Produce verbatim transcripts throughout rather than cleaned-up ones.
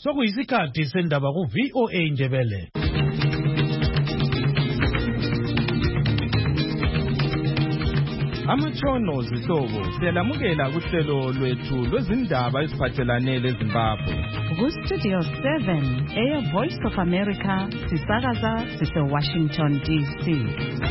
Sokuyisikhathi sendaba ku V O A Ndebele. Amatshono zihlobo siyalamukela kuhlelo lwethu lwezindaba eziphathelane leZimbabwe. Ku Studio seven eya Voice of America sisakaza sise Washington D C.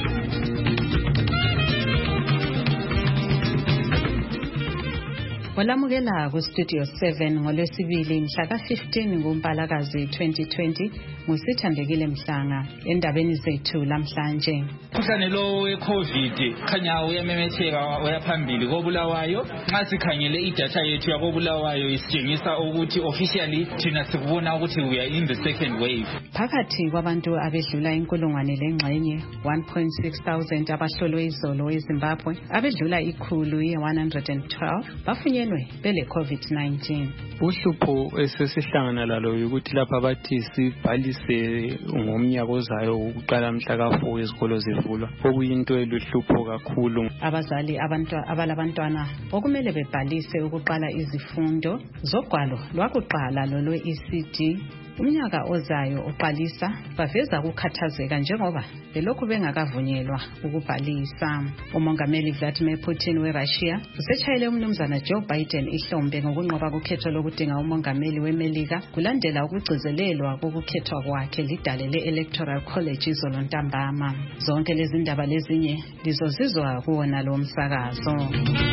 Walamukela ku Studio seven ngolwesibili mhla ka fifteen ngoMpalakazi twenty twenty ngusithandekile Mhlanga endabeni zethu lamhlanje. Umkhuhlane lo we-COVID khanya uyamemetheka uyaphambili koBulawayo. Nxa sikhangele idatha yethu yakoBulawayo isitshengisa ukuthi officially thina sikubona ukuthi we are in the second wave. Phakathi kwabantu abedlula inkulungwane lengxenye one point six thousand abahlolwe izolo eZimbabwe, abedlula ikhulu ye one hundred twelve bafunyenwe bele COVID nineteen. Uhlupho esesihlangana lalo ukuthi lapha bathi sibhalise ngomnyaka ozayo ukuqala mhla ka four izikolo zivulwa, okuyinto eluhlupho kakhulu. Abazali abantu abalabantwana okumele bebhalise ukuqala izifundo zogwalo lwakuqala lolwe E C D umnyaka ozayo oqalisa baveza ukukhathazeka njengoba belokhu bengakavunyelwa ukubhalisa. Umongameli Vladimir Putin weRussia usetshayele umnumzana Joe Biden ihlombe ngokunqoba ukhetho lokudinga umongameli weMelika kulandela ukugcizelelwa kokukhethwa kwakhe lidale le-Electoral College izolo ntambama. Zonke lezi ndaba lezinye lizozizwa kuwona lo msakazo.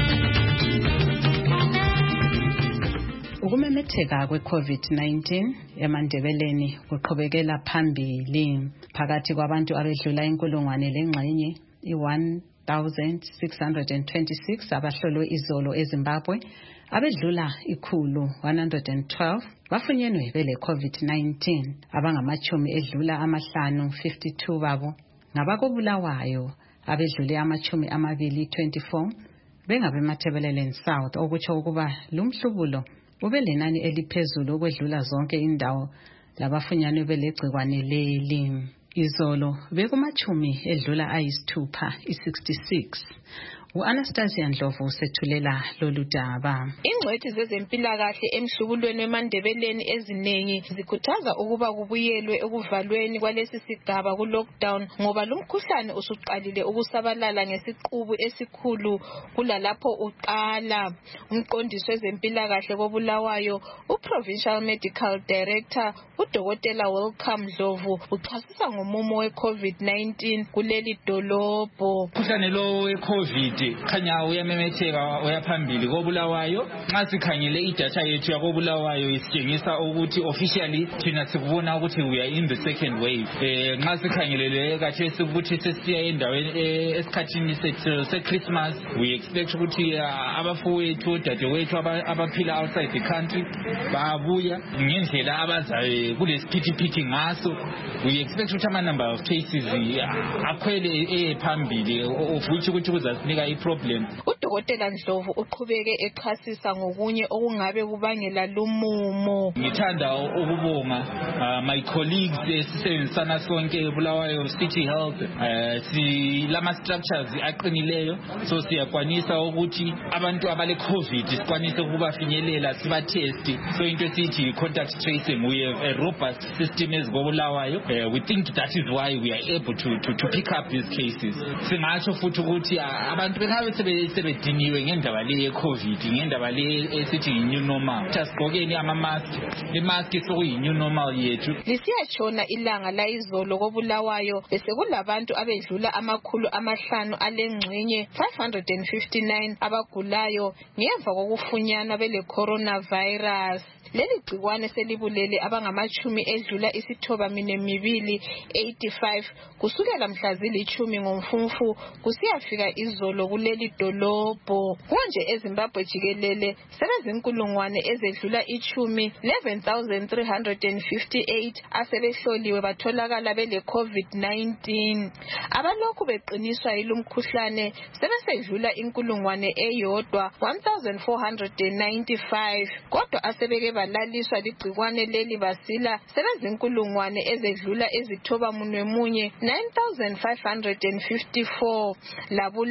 Ukumemetheka kwe-COVID nineteen eMandebeleni kuqhubekela phambili. Phakathi kwabantu abedlula inkulungwane lengxenye i-one thousand six hundred twenty-six abahlolwe izolo eZimbabwe, abedlula ikhulu one hundred twelve bafunyenwe bele COVID nineteen. Abangamachumi edlula amahlanu fifty-two babo ngabakoBulawayo, abedlule amachumi amabili twenty-four bengabe Matabeleland South, okutsho ukuba lumhlubulo ube lenani eliphezulu ukwedlula zonke indawo labafunyanwe belegcikwane leli. Izolo bekumachumi edlula ayisithupha i-sixty-six. U-Anastasia Ndlovu usethulela lolu daba. Ingcwethi zezempilakahle emhlubulweni weMandebeleni eziningi zikhuthaza ukuba kubuyelwe ekuvalweni kwalesi sigaba ku-lockdown ngoba lumkhuhlane usuqalile ukusabalala ngesiqubu esikhulu kulalapho uqala. Umqondisi wezempilakahle koBulawayo, uProvincial Medical Director uDokotela Welcome Ndlovu uchasisa ngomumo we-COVID nineteen kuleli dolobho. Umkhuhlane lo we-COVID khanya uyamemetheka uyaphambili koBulawayo. Nxa sikhangele idatha yethu yakoBulawayo isitshengisa ukuthi officially thina sikubona ukuthi we are in the second wave. Eh nxa sikhangelele kahle ukuthi sesiya endaweni esikhathini sethu seChristmas, we expect ukuthi abafowethu dadewethu abaphila outside the country babuya ngendlela abazayo kulesiphithiphithi ngaso. We expect ukuthi ama number of cases akhwele ephambili of which ukuthi kuzasinika i-problem. uDokotela Ndlovu uqhubeke echasisa ngokunye okungabe kubangela lumumo. Ngithanda ukubonga my colleagues esisebenzisana sonke eBulawayo City Health, silama structures aqinileyo, so siyakwanisa ukuthi abantu abale COVID sikwanise ukubafinyelela siba test. So into esithi contact tracing, we have a robust system eziKoBulawayo. Uh, we think that is why we are able to to, to pick up these cases. Singatsho futhi ukuthi abantu bengabe sebediniwe ngendaba le ye-COVID, ngendaba le esithi new normal. Jasigqokeni ama-mask, i-mask sokuyi-new normal yethu. Lisiyatshona ilanga la izolo koBulawayo bese kulabantu abedlula amakhulu amahlanu alengxenye five hundred fifty-nine abagulayo ngemva kokufunyanwa bele coronavirus. Leli gcikwane selibulele abangamachumi edlula isithoba mine mibili eighty-five kusukela mhla zilithumi ngomfumfu kusiyafika izolo kuleli dolobho. Konje eZimbabwe jikelele sebezinkulungwane ezedlula ichumi eleven thousand three hundred fifty-eight asebehloliwe batholakala bele COVID nineteen. Abalokhu beqiniswa yilumkhuhlane sebesedlula inkulungwane eyodwa one thousand four hundred ninety-five, kodwa asebeke balaliswa ligcikwane leli basila sebezinkulungwane ezedlula ezithoba munwe munye nine thousand five hundred fifty-four. Labulala abe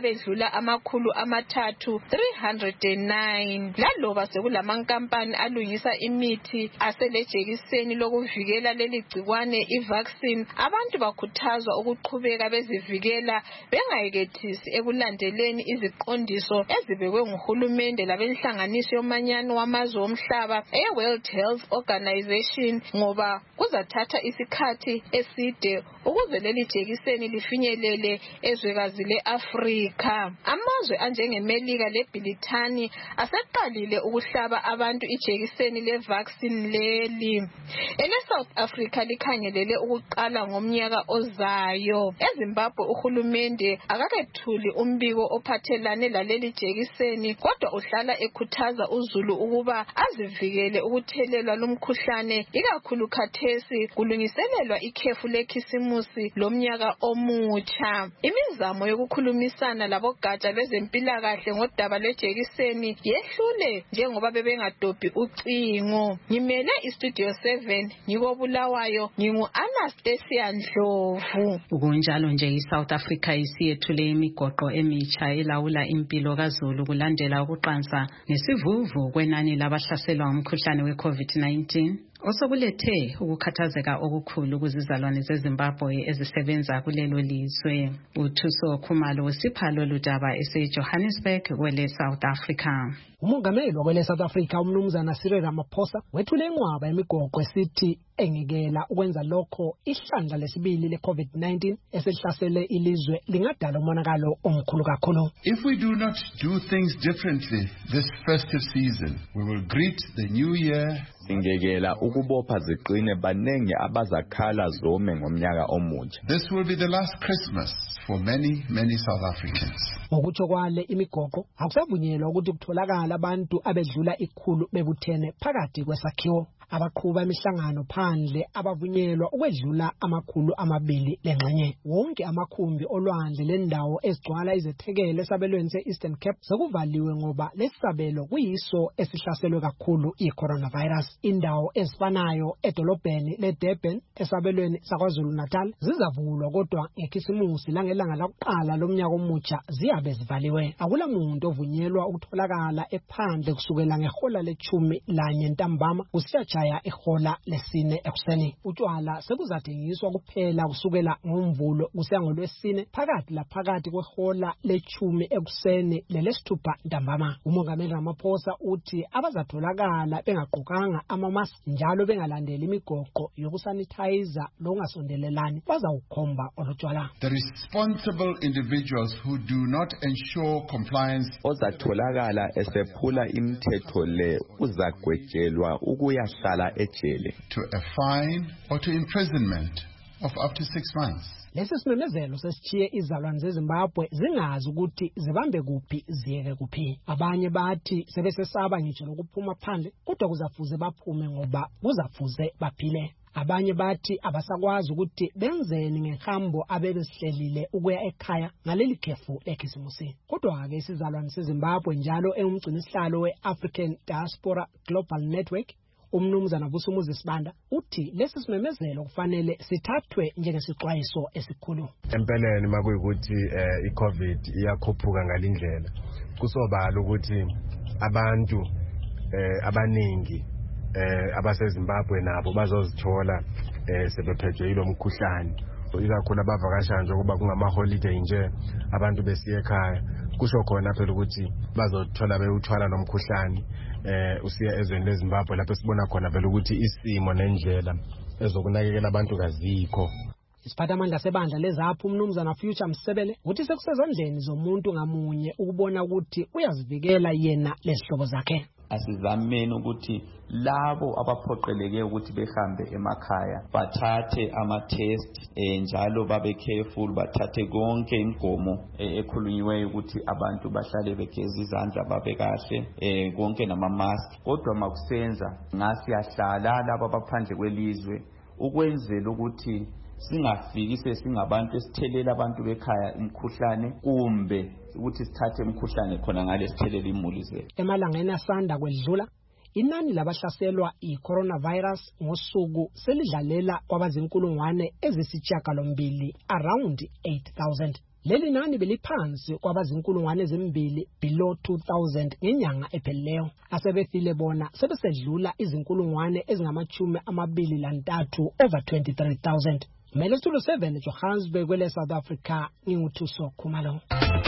abedlula amakhulu amathathu three hundred nine. Laloba sekulamankampani alungisa imithi aselejekiseni lokuvikela leli gcikwane i-vaccine, abantu bakhuthazwa ukuqhubeka bezivikela bengayekethisi ekulandeleni iziqondiso ezibekwe nguhulumende labenhlanganiso yomanyano wamazwe omhlaba e-World Health Organization, ngoba kuzathatha isikhathi eside ukuze leli jekiseni lifinyelele ezwekazi le-Afrika. Amazwe anjengeMelika leBrithani aseqalile ukuhlaba abantu ijekiseni le-vaccine leli. Ele-South Africa likhangelele ukuqala ngomnyaka ozayo. eZimbabwe uhulumende akakethuli umbiko ophathelane laleli jekiseni, kodwa uhlala ekhuthaza uzulu ukuba azivikele ukuthelelwa lumkhuhlane, ikakhulu khathesi kulungiselelwa ikhefu lekhisimusi lomnyaka omutsha. Imizamo yokukhulumisana labogatsha lwezempilakahle ngodaba lwejekiseni yehlule njengoba bebengadobhi ucingo. Ngimele iStudio seven ngikobulawayo, ngingu-Anastasia Ndlovu. Kunjalo nje iSouth Africa isiyethule imigoqo emitsha elawula impilo kaZulu kulandela ukuqansa nesivuvu kwenani labahlaselwa ngumkhuhlane we-COVID nineteen. Osokulethe ukukhathazeka okukhulu kuzizalwane zeZimbabwe ezisebenza kulelo lizwe. uThuso Khumalo usipha lolu daba eseJohannesburg kwele South Africa. Umongameli wakwele South Africa umnumzana Cyril Ramaphosa wethule inqwaba yemigoqo esithi engekela ukwenza lokho ihlandla lesibili le-COVID nineteen esehlasele ilizwe lingadala umonakalo omkhulu kakhulu. If we do not do things differently this festive season, we will greet the new year. Singekela ukubopha ziqine banenge abazakhala zome ngomnyaka omutsha. This will be the last Christmas for many many South Africans. Ngokutsho kwale imigoqo akusavunyelwa ukuthi kutholakala abantu abedlula ikhulu bebuthene phakathi kwesakhiwo. Abaqhuba imihlangano phandle abavunyelwa ukwedlula amakhulu amabili lengxenye. Wonke amakhumbi olwandle lendawo ezigcwala izethekele esabelweni se-Eastern Cape sekuvaliwe ngoba lesabelo kuyiso esihlaselwe kakhulu i-coronavirus. Indawo ezifanayo edolobheni leDurban esabelweni saKwaZulu Natal zizavulwa, kodwa ngekhisimusi langelanga lakuqala lomnyaka omutsha ziyabe zivaliwe. Akula muntu ovunyelwa ukutholakala ephandle kusukela ngehola lechumi lanye ntambama kusiya ya ihola lesine ekuseni. Utshwala sebuzathengiswa kuphela kusukela ngomvulo kusiya ngolwesine phakathi la phakathi kwehola lechumi ekuseni lelesithupha ntambama. Umongameli Ramaphosa uthi abazatholakala bengaqokanga amamask njalo bengalandeli imigoqo yokusanitizer lokungasondelelani bazawukhomba olutshwala. The responsible individuals who do not ensure compliance ozatholakala esephula imithetho le uzagwejelwa ukuyahla to a fine or to imprisonment of up to six months. Lesi simemezelo sesitshiye izalwane zeZimbabwe zingazi ukuthi zibambe kuphi ziyeke kuphi. Abanye bathi sebesesaba ngitsho lokuphuma phandle, kodwa kuzafuze baphume ngoba kuzafuze baphile. Abanye bathi abasakwazi ukuthi benzeni ngehambo abebesihlelile ukuya ekhaya ngaleli khefu lekhisimusi. Kodwa ke isizalwane seZimbabwe njalo engumgcinisihlalo we-African Diaspora Global Network umnumzana Busumuzi Sibanda uthi lesi simemezelo kufanele sithathwe njengesixwayiso esikhulu. Empeleni makuyikuthi i-COVID iyakhuphuka ngalindlela kusobala ukuthi abantu abaningi abaseZimbabwe nabo bazozithola sebephethwe yilo mkhuhlane, ikakhulu abavakasha nje kuba kungama holiday nje abantu besiye ekhaya. Kusho khona phela ukuthi bazothola bewuthwala nomkhuhlane eh usiya ezweni leZimbabwe lapho sibona khona vele ukuthi isimo nendlela ezokunakekela abantu kazikho. Isiphathamandla sebandla lezaphu umnumzana Future Msebele uthi sekusezandleni zomuntu ngamunye ukubona ukuthi uyazivikela yena lesihlobo zakhe. Asizameni ukuthi labo abaphoqeleke ukuthi behambe emakhaya bathathe ama-test eh, njalo babe careful, bathathe konke imigomo eh, ekhulunyiweyo ukuthi abantu bahlale begeza izandla babe kahle eh, konke nama-mask. Kodwa makusenza ngasiyahlala labo abaphandle kwelizwe ukwenzela ukuthi singafiki sesingabantu esithelela abantu bekhaya imkhuhlane kumbe ukuthi sithathe imkhuhlane khona ngale sithelela imuli zethu. Emalangeni asanda kwedlula inani labahlaselwa i-coronavirus ngosuku selidlalela kwabazinkulungwane ezisishiyagalombili around eight thousand. Leli nani beliphansi kwabazinkulungwane ezimbili below two thousand ngenyanga ephelileyo. Asebefile bona sebesedlula izinkulungwane ezingamachumi amabili lantathu over twenty-three thousand. Melesulu seven Johannesburg kwele South Africa nginguthuso Khumalo.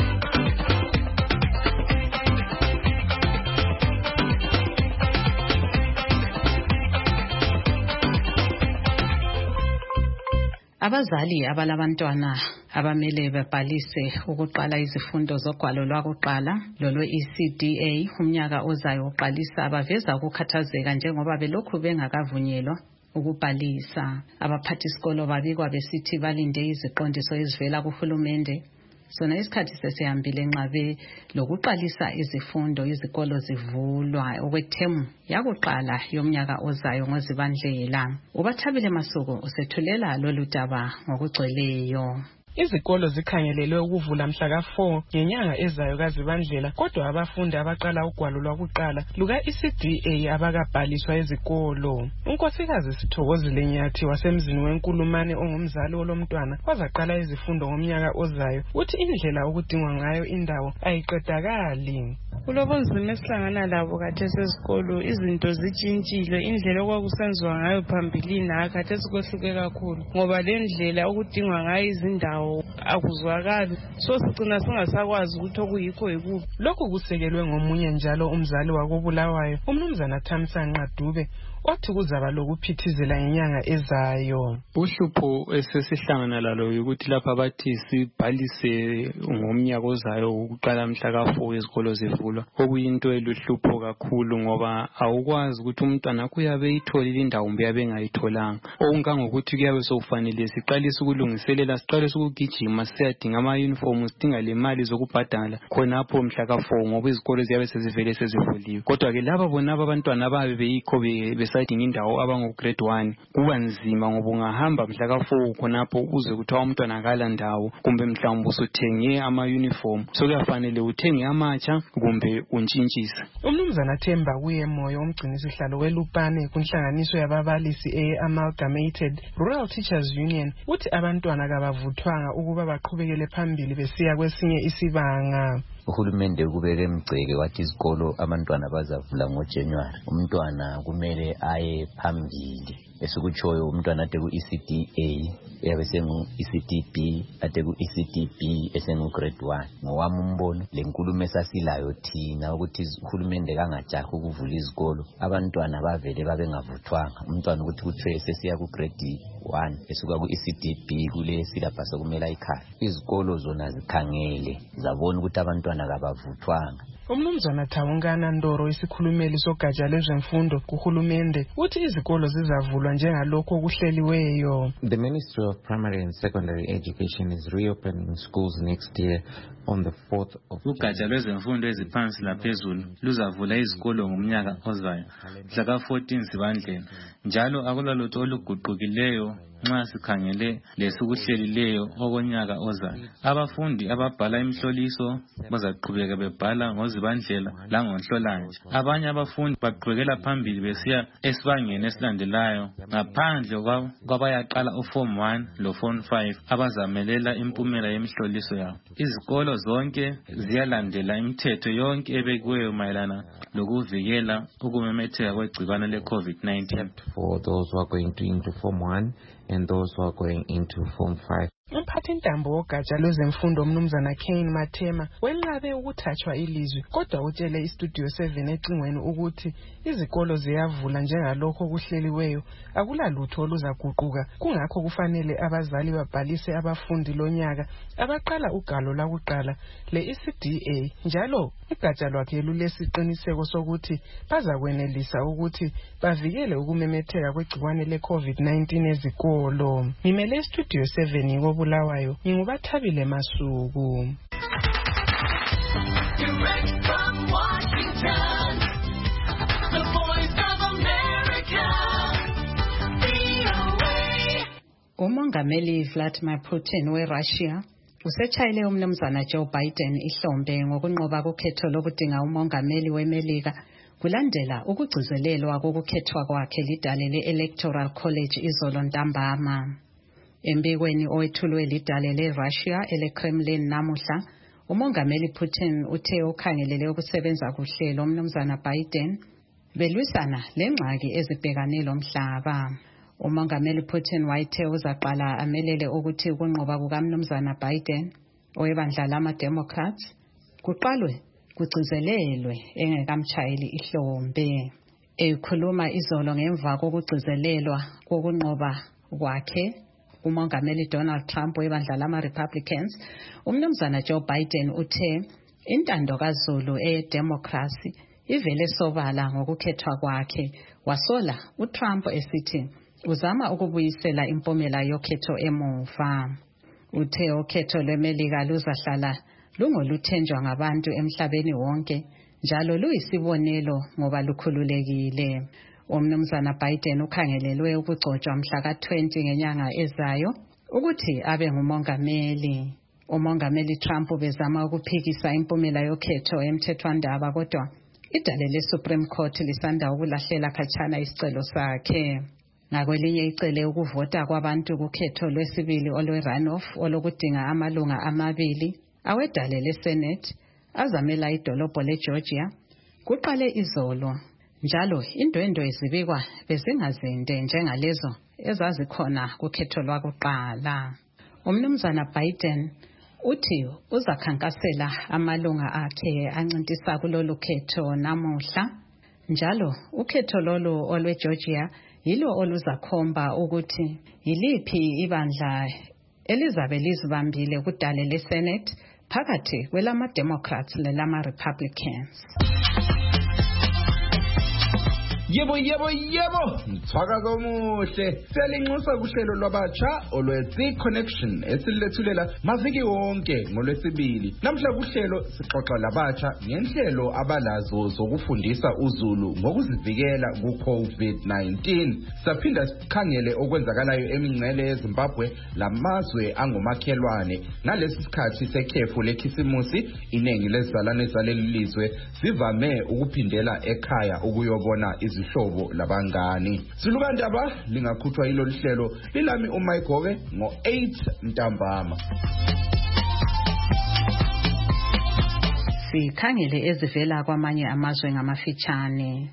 Abazali abalabantwana abamele bebhalise ukuqala izifundo zogwalo lwakuqala lolwe E C D A umnyaka ozayo uqalisa abaveza ukukhathazeka njengoba belokhu bengakavunyelwa ukubhalisa. Abaphathisikolo babikwa besithi balinde iziqondiso ezivela kuhulumende. Sona isikhathi sesihambile nxabe lokuqalisa izifundo izikolo zivulwa okwethemu yakuqala yomnyaka ozayo ngoZibandlela. Ubathabile Masuku usethulela lolu daba ngokugcweleyo. Izikolo zikhangelelwe ukuvula mhla ka four ngenyanga ezayo kaZibandlela, kodwa abafundi abaqala ugwalo lwakuqala luka E C D A abakabhaliswa ezikolo. Unkosikazi Sithokozile Nyathi wasemzini wenkulumane ongumzali olomntwana wazaqala izifundo ngomnyaka ozayo uthi indlela okudingwa ngayo indawo ayiqedakali. Kulobunzima esihlangana labo khathesi esikolo, izinto zitshintshile, indlela okwakusenziwa ngayo phambilini akhathesi kwehluke kakhulu ngoba le ndlela okudingwa ngayo izindawo akuzwakali, so sigcina singasakwazi ukuthi okuyikho yikuphi. Lokhu kusekelwe ngomunye njalo umzali wakobulawayo umnumzana Thamsanqa Dube othi kuzaba lokuphithizela ngenyanga ezayo. Uhlupho esesihlangana lalo ukuthi lapha bathi sibhalise ngomnyaka ozayo ukuqala mhla ka four izikolo zivulwa, okuyinto eluhlupho kakhulu ngoba awukwazi ukuthi umntwana kuyabe itholile indawo kumbe yabe engayitholanga. Okungangokuthi kuyabe sokufanele siqalise ukulungiselela, siqalise ukugijima siyadinga ama uniform, sidinga le mali zokubhadala khonapho mhla ka four ngoba izikolo ziyabe sezivele sezivuliwe. Kodwa ke laba bona abantwana ababe beyikho besadinga indawo abango grade one kuba nzima ngoba ungahamba mhla ka four khonapho uze kuthiwa umntwana akala ndawo kumbe mhlawumbe usuthenge ama uniform, so kuyafanele uthenge amatsha kumbe untshintshise. Umnumzana Themba kuye moyo umgcinisihlalo weLupane kunhlanganiso yababalisi e-Amalgamated Rural Teachers Union uthi abantwana kabavuthwanga ukuba baqhubekele phambili besiya kwesinye isibanga. Uhulumende kubeke emgceke wathi izikolo abantwana bazavula ngoJanuary. Umntwana kumele aye phambili, esikutshoyo umntwana ade ku E C D A yabe sengu E C D B ade ku E C D B esengu grade one. Ngowami umbono lenkulumo esasilayo thina ukuthi uhulumende kangajaha ukuvula izikolo abantwana bavele babe ngavuthwanga. Umntwana ukuthi kuthiwe sesiya ku grade one esuka ku E C D B kule syllabus okumele ayikhaya. Izikolo zona zikhangele zabona ukuthi abantwana kabavuthwanga. Umnumzana Thawungana Ndoro isikhulumeli sogatsha lwezemfundo kuhulumende uthi izikolo zizavulwa njengalokho okuhleliweyo. The Ministry of Primary and Secondary Education is reopening schools next year on the fourth of Ugatsha lwezemfundo eziphansi laphezulu luzavula izikolo ngomnyaka ozayo mhla ka fourteen Zibandlela, njalo akulalutho oluguqukileyo nxa sikhangele lesikuhlelileyo okonyaka ozayo. Abafundi ababhala imhloliso bazaqhubeka bebhala ngoZibandlela langoNhlolanja. Abanye abafundi baqhubekela phambili besiya esibangeni esilandelayo ngaphandle kwabayaqala uform one lo form five abazamelela impumela yemhloliso yabo. Izikolo zonke ziyalandela imithetho yonke ebekiweyo mayelana lokuvikela ukumemetheka kwegcikwane le COVID nineteen. For those who are going to into form one and those who are going into form five. Umphathi ntambo wogatsha lwezemfundo umnumzana Kane Mathema wenqabe ukuthathwa ilizwi, kodwa utshele iStudio seven ecingweni ukuthi izikolo ziyavula njengalokho okuhleliweyo, akulalutho oluzaguquka. Kungakho kufanele abazali babhalise abafundi lonyaka abaqala ugalo lakuqala le E C D A, njalo igatsha lwakhe lulesiqiniseko sokuthi bazakwenelisa ukuthi bavikele ukumemetheka kwegcikwane le COVID nineteen ezikolo. Ngimele iStudio seven ngo Bulawayo, ngingubathabile Masuku. Direct from Washington, the voice of America, V O A. Umongameli Vladimir Putin weRussia usechayile umnumzana Joe Biden ihlombe ngokunqoba kukhetho lokudinga umongameli weMelika kulandela ukugcizelelwa kokukhethwa kwakhe lidale le-Electoral College izolo ntambama. Embikweni owethulwe lidale le-Russia ele-Kremlin namuhla, umongameli Putin uthe ukhangelele ukusebenza kuhle lomnumzana Biden belwisana lengxaki ezibhekane lomhlaba. Umongameli Putin wayethe uzaqala amelele ukuthi ukunqoba kukamnumzana Biden owebandla lama-Democrats kuqalwe kugcizelelwe engekamtshayeli ihlombe. Ekhuluma izolo ngemva kokugcizelelwa kokunqoba kwakhe umongameli Donald Trump webandla lama-Republicans, umnumzana Joe Biden uthe intando kaZulu eyedemocracy ivele sobala ngokukhethwa kwakhe, wasola uTrump esithi uzama ukubuyisela impumela yokhetho emuva. Uthe ukhetho lweMelika luzahlala lungoluthenjwa ngabantu emhlabeni wonke njalo luyisibonelo ngoba lukhululekile. Umnumzana Biden ukhangelelwe ukugcotshwa mhla ka twenty ngenyanga ezayo ukuthi abe ngumongameli. Umongameli Trump bezama ukuphikisa impumela yokhetho emthethwandaba kodwa idale le-Supreme Court lisanda ukulahlela khatshana isicelo sakhe. Ngakwelinye icele ukuvota kwabantu kukhetho lwesibili olwe-runoff olokudinga amalunga amabili awedale le-Senate azamela idolobho le-Georgia kuqale izolo. Njalo indwendwe ezibikwa bezingazinde njengalezo ezazikhona kukhetho lwakuqala. Umnumzana Biden uthi uzakhankasela amalunga akhe ancintisa kulolu khetho namuhla. Njalo ukhetho lolu olwe-Georgia yilo oluzakhomba ukuthi yiliphi ibandla elizabe lizibambile kudale le-Senate phakathi kwelama-Democrats lelama-Republicans. Yebo yebo yebo mthwaka komuhle siyalinxusa kuhlelo lwabatsha olwe-The Connection esilethulela maviki wonke ngolwesibili. Namhla kuhlelo sixoxa labatsha ngenhlelo abalazo zokufundisa uZulu ngokuzivikela ku-COVID nineteen. Saphinda sikhangele okwenzakalayo emingcele yeZimbabwe lamazwe angomakhelwane. Ngalesi sikhathi sekhefu lekhisimusi iningi lezizalwane zaleli lizwe zivame ukuphindela ekhaya ukuyobona izihlobo labangani. Silukandaba lingakhuthwa yilolu hlelo lilami uMayigobe ngo eight ntambama. Sikhangele ezivela kwamanye amazwe ngamafitshane.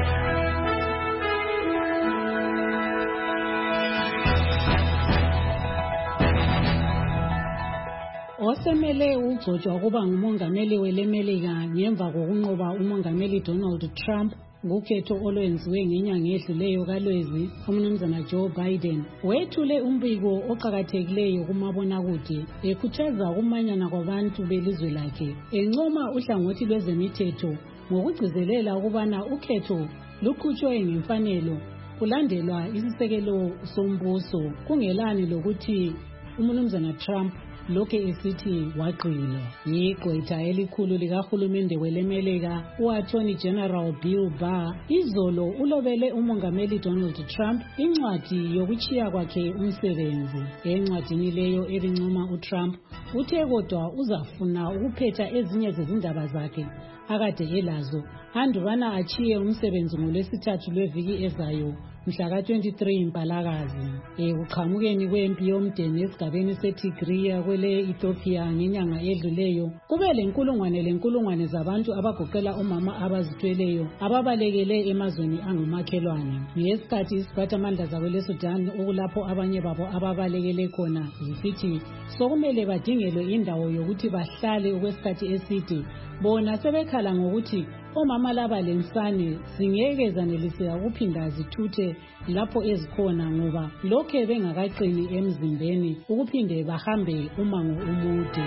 Osemele ugcotshwa kuba ngumongameli welemelika ngemva kokunqoba umongameli Donald Trump ngukhetho olwenziwe ngenyanga edluleyo kaLwezi, umnumzana Joe Biden wethule umbiko oqhakathekileyo kumabonakude ekhuthaza ukumanyana kwabantu belizwe lakhe, encoma uhlangothi lwezemithetho ngokugcizelela ukubana ukhetho luqhutshwe ngemfanelo kulandelwa isisekelo sombuso, kungelani lokuthi umnumzana Trump lokhe esithi waqila. Igqwetha elikhulu likahulumende welemelika u-Attorney General Bill Barr izolo ulobele umongameli Donald Trump incwadi yokuchiya kwakhe umsebenzi. Encwadini leyo elincoma uTrump uthe kodwa uzafuna ukuphetha ezinye zezindaba zakhe akade elazo andubana achiye umsebenzi ngolwesithathu lweviki ezayo mhla ka twenty-three Mpalakazi. Ekuqhamukeni kwempi yomdeni esigabeni seTigray kwele Ethiopia ngenyanga edluleyo kube lenkulungwane lenkulungwane zabantu abagoqela omama abazithweleyo ababalekele emazweni angumakhelwane. Ngesikhathi isiphathamandla zakwele Sudan okulapho abanye babo ababalekele khona zisithi sokumele badingelwe indawo yokuthi bahlale okwesikhathi eside, bona sebekhala ngokuthi omama laba lensane zingeke zaneliseka ukuphinda zithuthe lapho ezikhona ngoba lokhe bengakaqini emzimbeni ukuphinde bahambe umango umude.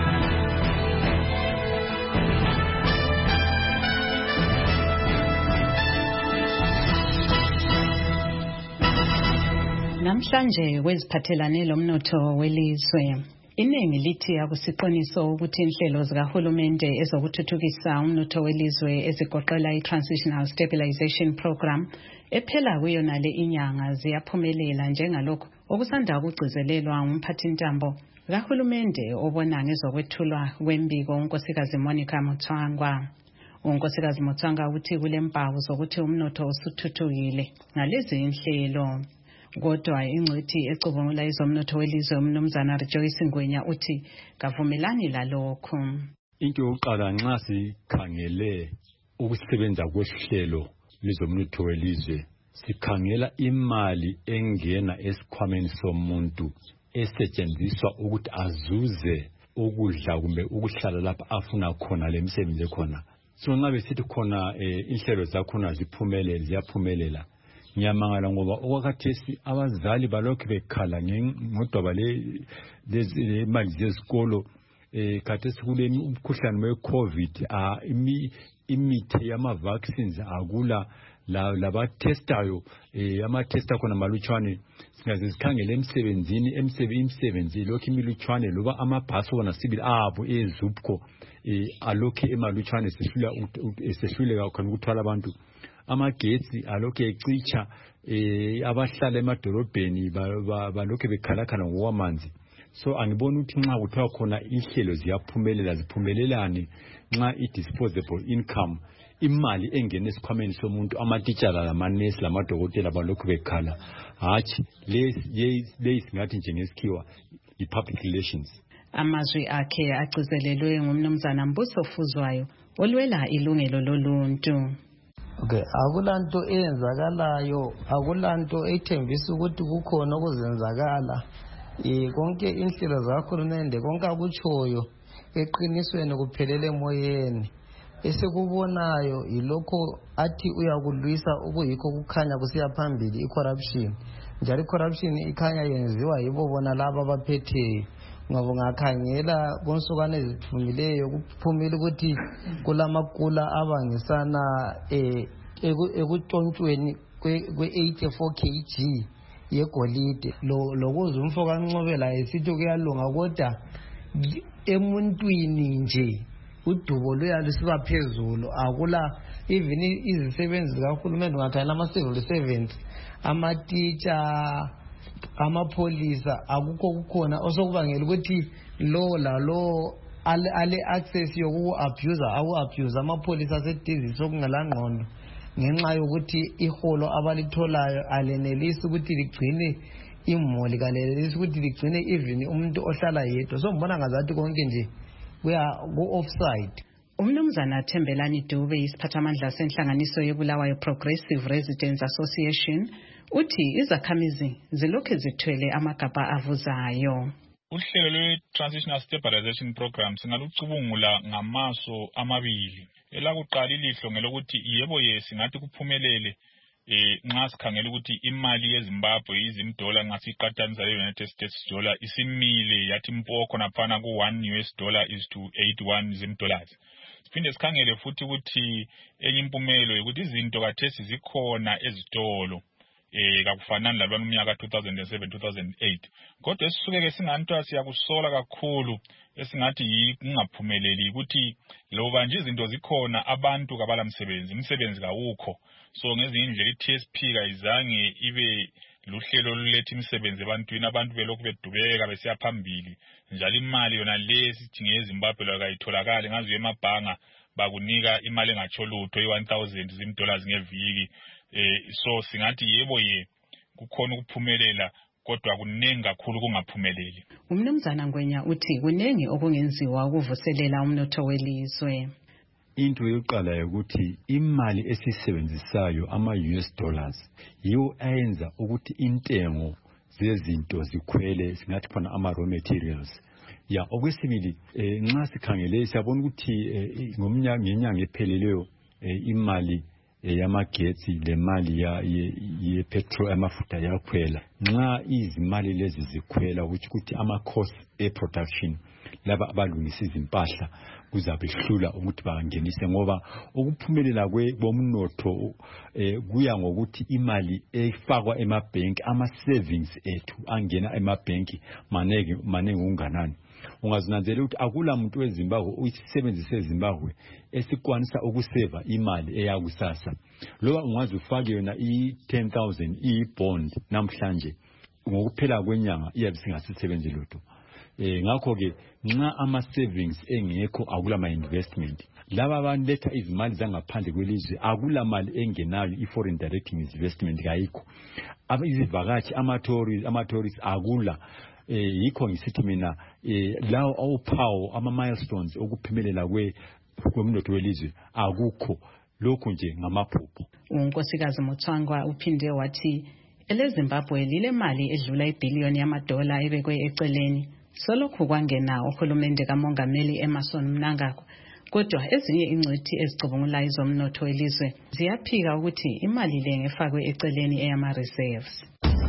Namhlanje kweziphathelane lomnotho welizwe, iningi lithi akusiqiniso ukuthi inhlelo zikahulumende ezokuthuthukisa umnotho welizwe ezigoqela i-Transitional Stabilization Program ephela kuyona le inyanga ziyaphumelela njengalokho okusanda ukugcizelelwa umphathintambo kahulumende obona ngezokwethulwa kwembiko unkosikazi Monica Mutswangwa. Unkosikazi Mutswangwa uthi kulempawu zokuthi umnotho usuthuthukile ngalezi inhlelo. Kodwa ingcwethi ecubungula izomnotho welizwe umnumzana Rejoice Ngwenya uthi kavumelani lalokho. Into yokuqala nxa sikhangele ukusebenza kwehlelo lezomnotho welizwe sikhangela imali engena esikhwameni somuntu esetshenziswa ukuthi azuze ukudla kumbe ukuhlala lapha afuna khona lemsebenzi khona. So nxa besithi khona inhlelo zakhona ziphumelele ziyaphumelela ngiyamangala ngoba okwakhathesi abazali balokhu bekhala ngodaba lezi imali zesikolo eh khathesi kule umkhuhlane we-COVID ah imithi yama vaccines akula la labatestayo eh ama testa khona malutshwane singaze sikhangele emsebenzini emsebenzi lokho imilutshwane loba amabhasi wona sibili abo ezupco eh alokho emalutshwane sehlula sehluleka khona ukuthwala abantu amagetsi alokho ecitsha eh abahlala emadolobheni balokho bekhalakhala ngokwamanzi. So angibona ukuthi nxa kuthiwa khona inhlelo ziyaphumelela ziphumelelane nxa i-disposable income imali engena esikhwameni somuntu amatitshala lamanesi lamadokotela balokhu bekhala hatshi lezi singathi njengesikhiwa i-public relations. Amazwi akhe agcizelelwe ngumnumzana Mbuso Fuzwayo olwela ilungelo loluntu. Okay, akulanto eyenzakalayo, akulanto ethembisa ukuthi kukhona okuzenzakala. Eh konke inhlelo zakhulumende konke akutshoyo eqinisweni kuphelele emoyeni. Esekubonayo ilokho athi uyakulwisa ukuyikho kukhanya kusiya phambili i-corruption. Njalo i-corruption ikhanya yenziwa yibo bona laba abaphetheyo. Ngoba ngakhangela konsukane eziphumileyo kuphumile ukuthi kulamakula abangisana eh ekutshontshweni kwe-eighty-four kilograms yegolide lo lokuze umfo kaNcobela esithi kuyalunga kodwa emuntwini nje udubo luyalisiba phezulu akula even izisebenzi kahulumeni ngakhanya ama civil servants ama teacher amapolisa akukho kukhona osokubangela ukuthi lo la lo ale ale access yoku abuse awu abuse amapolisa asedizi sokungela ngqondo ngenxa yokuthi iholo abalitholayo alenelisi ukuthi ligcine imoli kalelisi ukuthi ligcine even umuntu ohlala yedwa. So ngibona ngazathi konke nje kuya go offside. Umnumzana Thembelani Dube isiphathamandla senhlanganiso yeBulawayo Progressive Residents Association uthi izakhamizi zilokhu zithwele amagabha avuzayo. Uhlelo lwe-Transitional Stabilization Program singalucubungula ngamaso amabili. Elakuqala ilihlo ngelokuthi yebo ye singathi kuphumelele eh nxa sikhangela ukuthi imali yeZimbabwe izimdola nxa siqathanisa le-United States dollar isimile yathi mpo khona phana ku one U S dollar is to eighty-one zim dollars. Siphinde sikhangele futhi ukuthi enye impumelo ukuthi izinto kathesi zikhona ezitolo eh kakufanani labana umnyaka two thousand seven two thousand eight. Kodwa esisuke ke singanto siyakusola kakhulu esingathi yingaphumeleli ukuthi loba nje izinto zikhona abantu kabala msebenzi umsebenzi kawukho. So ngezinye indlela i-T S P kayizange ibe luhlelo luletha imisebenzi ebantwini abantu belokhu bedubeka besiya phambili njalo imali yona lesithi ngeZimbabwe lokayitholakala ngazi emabhanga bakunika imali engatsho lutho i-one thousand zim dollars ngeviki. Eh so singathi yebo ye kukhona ukuphumelela kodwa kunengi kakhulu kungaphumeleli. Umnumzana Ngwenya uthi kunengi okungenziwa ukuvuselela umnotho welizwe. Into yokuqala ukuthi imali esisebenzisayo ama U S dollars yiwo ayenza ukuthi intengo zezinto zikhwele singathi khona ama raw materials. Ya okwesibili nxa sikhangele siyabona ukuthi ngomnyaka ngenyanga epheleleyo imali yamagetsi lemali ya ye petrol amafutha yakhwela nxa izimali lezi zikhwela ukuthi ama cost e production laba abalungisa izimpahla kuzabehlula ukuthi bangenise ngoba ukuphumelela kwebomnotho kuya ngokuthi imali efakwa emabhenki ama savings ethu angena emabhenki maneke manenge unganani. Ungazinanzela ukuthi akula muntu weZimbabwe uyisebenzise eZimbabwe esikwanisa ukuseva imali eyakusasa. Loba ungaze ufake yona i ten thousand i bond namhlanje ngokuphela kwenyanga iyabe singasisebenzi lutho. Eh ngakho ke nxa ama savings engekho akula ma investment laba abanletha izimali zangaphandle kwelizwe akula mali engenayo i-foreign direct investment kayikho. Izivakashi ama-tourists ama-tourists akula. Eh yikho ngisithi mina eh lawo awuphawo ama-milestones okuphumelela kwe komnotho welizwe akukho. Lokhu nje ngamaphupho. uNkosikazi Mutswangwa uphinde wathi eleZimbabwe lile mali edlula ibhiliyoni yamadola ebekwe eceleni solokhu kwangena uhulumende kamongameli Emmerson Mnangagwa. Kodwa ezinye ingcwethi ezicubungula izomnotho welizwe ziyaphika ukuthi imali le ngefakwe eceleni eyama reserves.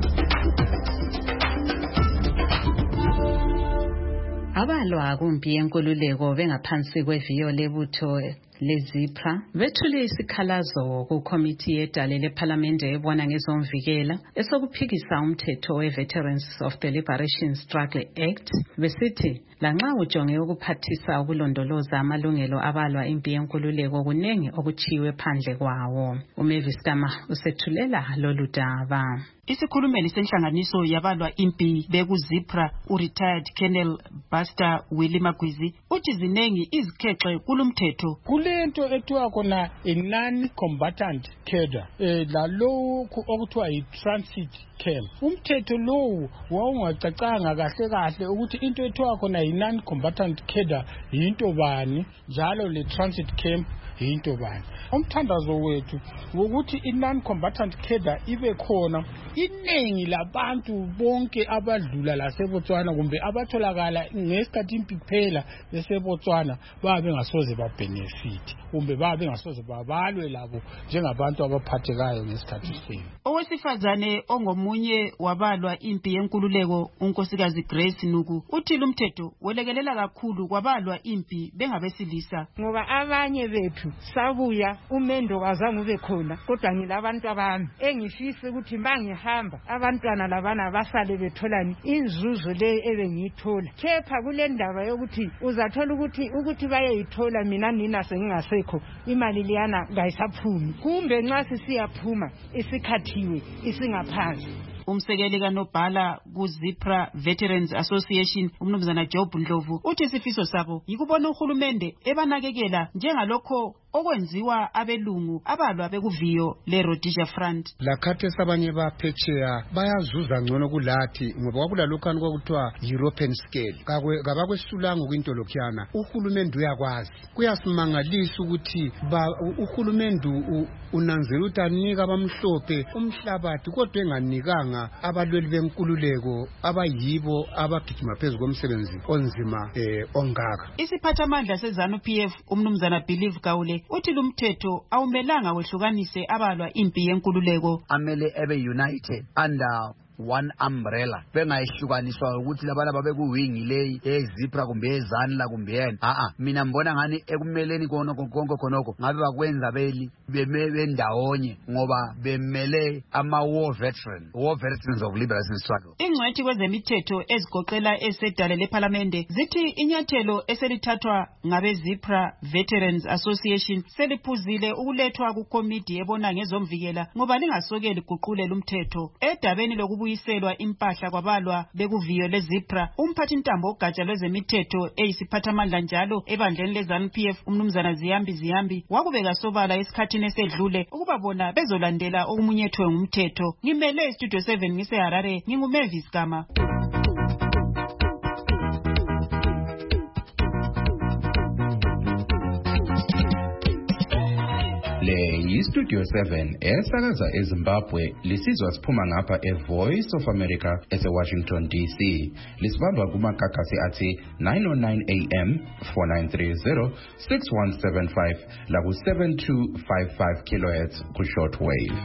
Abalwa kumpi yenkululeko bengaphansi kweviyo lebutho leZIPRA bethule isikhalazo ku committee yedale leParliamente ebona ngezomvikela esokuphikisa umthetho we-Veterans of the Liberation Struggle Act besithi lanxa ujonge ukuphathisa ukulondoloza amalungelo abalwa impi yenkululeko kunengi okuchiwe phandle kwawo. uMavis Kama usethulela lolu daba. Isikhulumeli senhlanganiso yabalwa impi bekuZIPRA u-retired Colonel Buster Willie Magwizi uthi zinengi izikhexe kulumthetho. Kulento ethiwa khona i-non-combatant cadre eh lalokhu okuthiwa i-transit camp. Umthetho lowo wawungacacanga kahle kahle ukuthi into ethiwa khona i-non-combatant cadre yinto bani njalo le transit camp yinto bani. Umthandazo wethu ukuthi i-non-combatant cadre ibe khona inengi labantu bonke abadlula laseBotswana kumbe abatholakala ngesikhathi impi kuphela leseBotswana babe ngasoze ba benefit kumbe babe ngasoze babalwe labo njengabantu abaphathekayo ngesikhathi senu. Owesifazane ongomunye wabalwa impi yenkululeko uNkosikazi Grace Nuku uthi lumthetho welekelela kakhulu kwabalwa impi bengabesilisa ngoba abanye bethu sabuya umendo kazange ube khona kodwa ngilabantu abami engifisa ukuthi mangihamba abantwana labana basale betholani inzuzo le ebengiyithola kepha kule ndaba yokuthi uzathola ukuthi ukuthi bayeyithola mina nina sengingasekho imali liyana ngayisaphumi kumbe nxa sisiyaphuma isikhathiwe isingaphansi. Umsekeli kaNobhala kuZIPRA Veterans Association umnumzana Job Ndlovu uthi isifiso sabo yikubona uhulumende ebanakekela njengalokho okwenziwa abelungu abalwa bekuviyo le Rhodesia Front. Lakhathe sabanye baphetsheya bayazuza ngcono kulathi ngoba kwakulalokho kwakuthiwa European scale kabakwesulanga kwinto lokhuyana uhulumende uyakwazi kuyasimangalisa ukuthi uhulumende unanzela ukuthi anika abamhlophe umhlabathi kodwa enganikanga abalweli benkululeko abayibo abagijima phezulu komsebenzi onzima eh ongaka. Isiphathamandla seZANU P F umnumzana Believe Kaule uthi lumthetho awumelanga wehlukanise abalwa impi yenkululeko. Amele ebe united under one umbrella bengayihlukaniswa ukuthi labana babe kuwingi leyi eZIPRA kumbe eZANLA kumbe yena a a mina mbona ngani ekumeleni kono konke khonoko ngabe bakwenza beli bemendawonye ngoba bemele ama war veteran war veterans of liberation struggle. Ingcwethi kwezemithetho ezigoqela esedale leParliamente zithi inyathelo eselithathwa ngabe ZIPRA Veterans Association seliphuzile ukulethwa ku committee ebona ngezomvikela ngoba lingasokeli guqule lumthetho edabeni lokubu iselwa impahla kwabalwa bekuviyo leZIPRA. Umphathi ntambo ogatsha lwezemithetho eyisiphathamandla njalo ebandleni leZANU P F umnumzana Ziyambi Ziyambi wakubeka sobala esikhathini esedlule ukuba bona bezolandela okumunyethwe ngumthetho. Ngimele Studio seven ngise Harare nginguMavis Kama. Le yiStudio seven esakaza eZimbabwe lisizwa siphuma ngapha eVoice of America eseWashington D C. Lisibamba kumakakasi athi nine oh nine A M, four nine three zero, six one seven five la ku seven two five five kilohertz ku shortwave.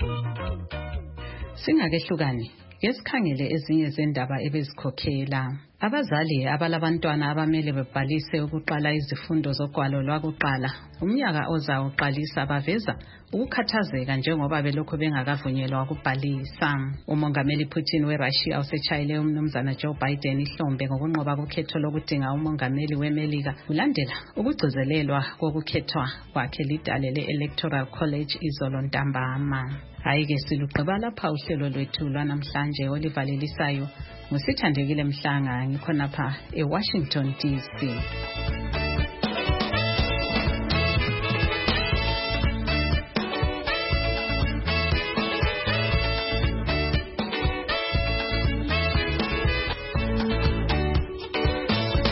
Singakehlukani yesikhangele ezinye zendaba ebezikhokhela. Abazali abalabantwana abamele bebhalise ukuqala izifundo zogwalo lwakuqala umnyaka ozayo uqalisa baveza ukukhathazeka njengoba belokhu bengakavunyelwa ukubhalisa. Umongameli Putin weRussia usetshayile umnumzana Joe Biden ihlombe ngokunqoba kukhetho lokudinga umongameli weMelika kulandela ukugcizelelwa kokukhethwa kwakhe lidale le-Electoral College izolo ntambama. Hayi-ke silugqiba lapha uhlelo lwethu lwanamhlanje olivalelisayo ngusithandekile Mhlanga ngikhonapha eWashington D C.